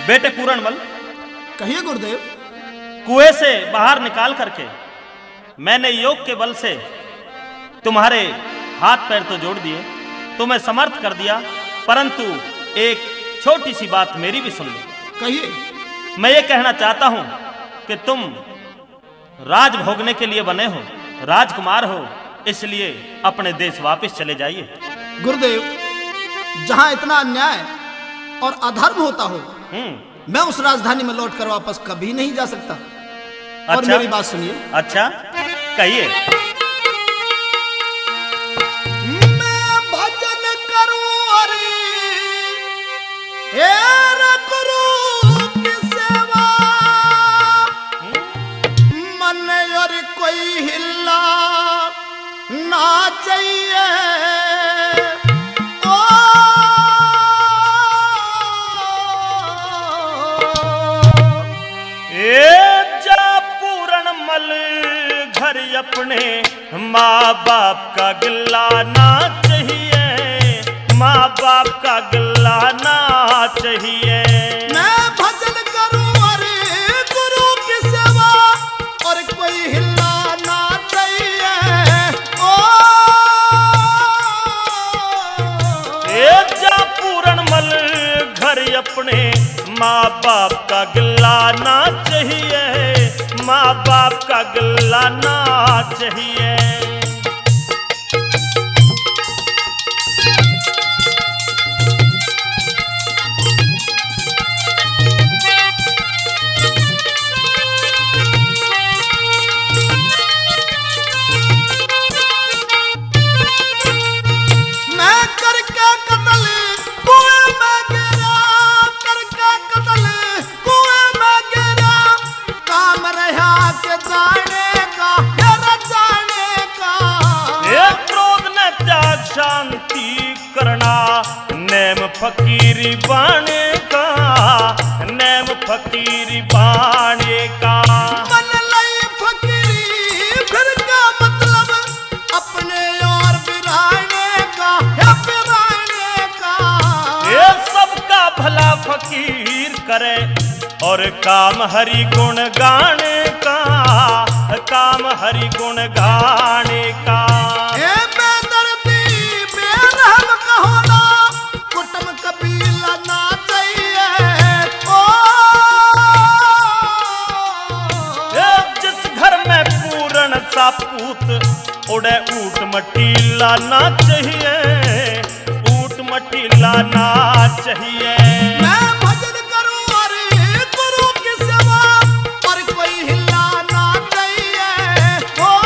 बेटे पूरणमल, कहिए गुरुदेव। कुएं से बाहर निकाल करके मैंने योग के बल से तुम्हारे हाथ पैर तो जोड़ दिए, तुम्हें समर्थ कर दिया, परंतु एक छोटी सी बात मेरी भी सुन लो। कहिए। मैं ये कहना चाहता हूं कि तुम राज भोगने के लिए बने हो, राजकुमार हो, इसलिए अपने देश वापस चले जाइए। गुरुदेव, जहां इतना अन्याय और अधर्म होता हो, मैं उस राजधानी में लौट कर वापस कभी नहीं जा सकता। और अच्छा? मेरी बात सुनिए। अच्छा, कहिए। मैं भजन करूं और गुरु की सेवा, मन और कोई हिला ना चाहिए। घर अपने माँ बाप का गिल्ला ना चाहिए, माँ बाप का गिल्ला ना चाहिए। मैं भजन करूं अरे गुरु की सेवा और कोई हिला ना चाहिए। जा पूरणमल घर अपने माँ बाप का गिल्ला ना चाहिए, माँ बाप का गिल्ला ना चाहिए। मैं करके कत्ल कुएं में गिरा, करके कत्ल कुएं में गिरा, काम रहा के जाने का, मेरा जाने का। एक क्रोध न त्याग शांति करना, नेम फकीरी बाणे का, नेम फकीरी बाणे का। मन लई फकीरी फिर का मतलब अपने और बिराने का, है बिराने का। ये सबका भला फकीर करे और काम हरि गुण गाने का, काम हरि गुण गाने का। ए बेदर्दी बेरहम कहो ना, कुटुंब कबीला ना चाहिए। जिस घर में पूर्ण सा पूत उड़े ऊट मटीला ना चाहिए, ऊट मटीला ना चाहिए। मैं भजन करूं अरे गुरु की सेवा और कोई हिला ना चाहिए।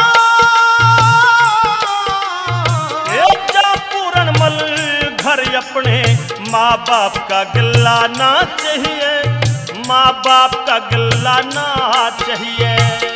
जा पूरणमल घर अपने माँ बाप का गिल्ला ना चाहिए, माँ बाप का गिल्ला ना चाहिए।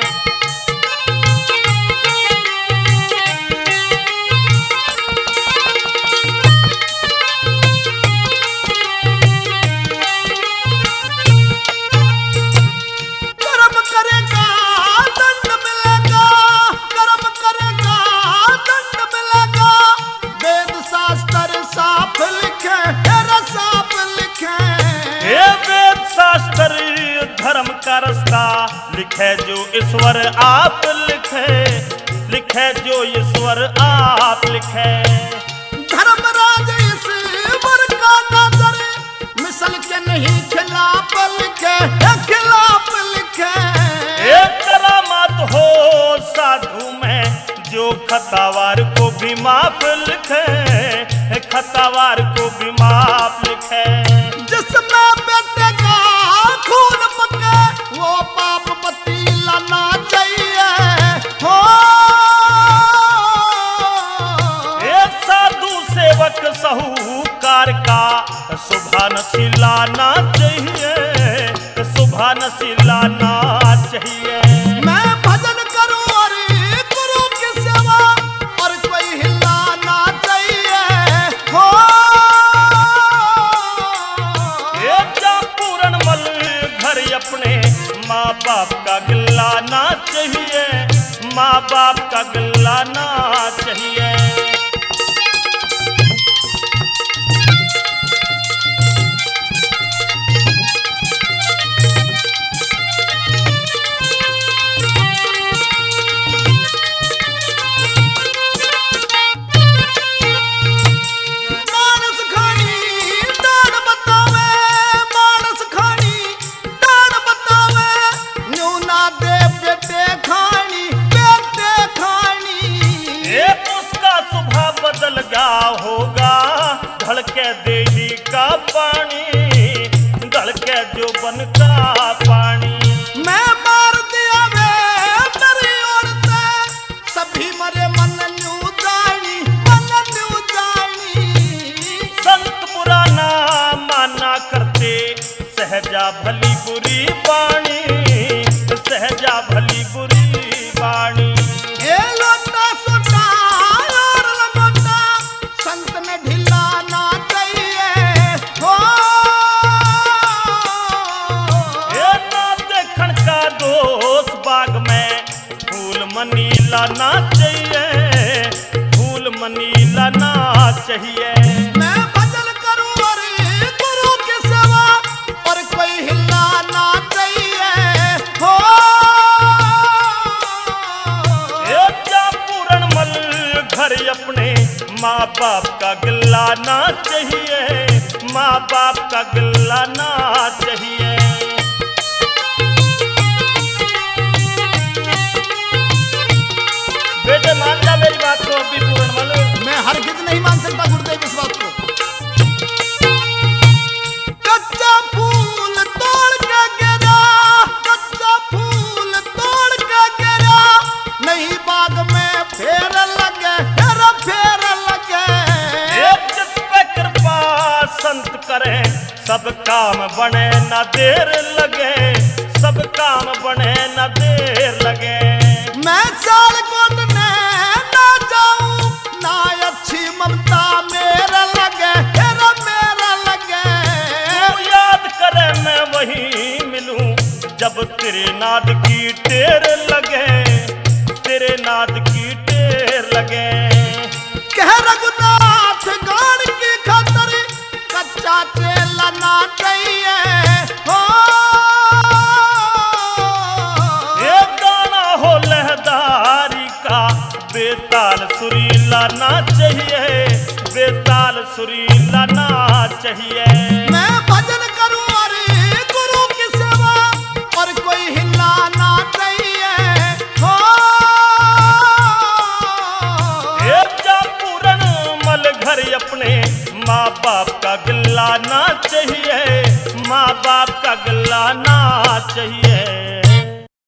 कर्म करेगा दंड मिलेगा, कर्म करेगा दंड मिलेगा। वेद शास्त्र साफ लिखे, हेरा साफ लिखे। हे वेद शास्त्र धर्म का रास्ता लिखे जो ईश्वर आप लिखे, लिखे जो ईश्वर आप लिखे। धर्मराज ईश्वर का नजर मिसल के नहीं खिलाफ लिखे, खिलाफ लिखे। एक करामात हो साधु में जो खतावार को भी माफ लिखे, खतावार को भी माफ लिखे। जिसमें बेटे का खून पके वो पाप पतीला ना चाहिए। हो साधु सेवक साहूकार का शुभा नशीला ना चाहिए, शुभा नशीला ना चाहिए। मैं भजन करूं और गुरु की सेवा और कोई हिला ना चाहिए। हो जा पूरणमल घर अपने माँ बाप का गिल्ला ना चाहिए, माँ बाप का गिल्ला ना चाहिए। जोबन का पानी। मैं मार दिया वे मेरी औरतें, सभी मरे मन न्यू जानी, मन न्यू जानी। संत पुराना माना करते, सहजा भली बुरी बाणी, सहजा भली बुरी बाणी। ए लोटा सोटा और लंगोटा, संत ने ढिलाना चाहिए हो। ए ना देखण का दोष बाग में, फूल मनी लाना चाहिए, फूल मनी लाना चाहिए। मैं भजन करूं अरे गुरु की सेवा, और कोई हिलाना चाहिए हो। ए जा पूरण मल घर अपने, माँ बाप का गिलाना चाहिए, माँ बाप का गिलाना चाहिए। बेटे मान जा मेरी बात को अभी पूरण मल। मैं हरगिज नहीं मान सकता गुरुदेव इस बात को। कच्चा फूल तोड़ के गिरा, कच्चा फूल तोड़ के गिरा, नहीं बाग में फेर लगे, फेर लगे। एक जिस पे कृपा संत करें, सब काम बने न देर लगे, सब काम बने न देर लगे। मैं चाल कोटने ना जाऊं, ना अच्छी ममता मेरा लगे, मेरा लगे। तू याद करे मैं वही मिलूं, जब तेरे नाद की टेर लगे, तेरे नाद की टेर लगे। कह रघुनाथ गान की खातर, कच्चा चलना चाहिए हो। एक दाना हो लहदारी का, बेताल सुरी लाना चाहिए, बेताल सुरी लाना चाहिए। मैं भजन करूं अरे गुरु की सेवा, और कोई हिलाना चाहिए हो। एक जा पूरन मल घर अपने, माँ बाप का गिलाना चाहिए, माँ बाप का गिलाना चाहिए।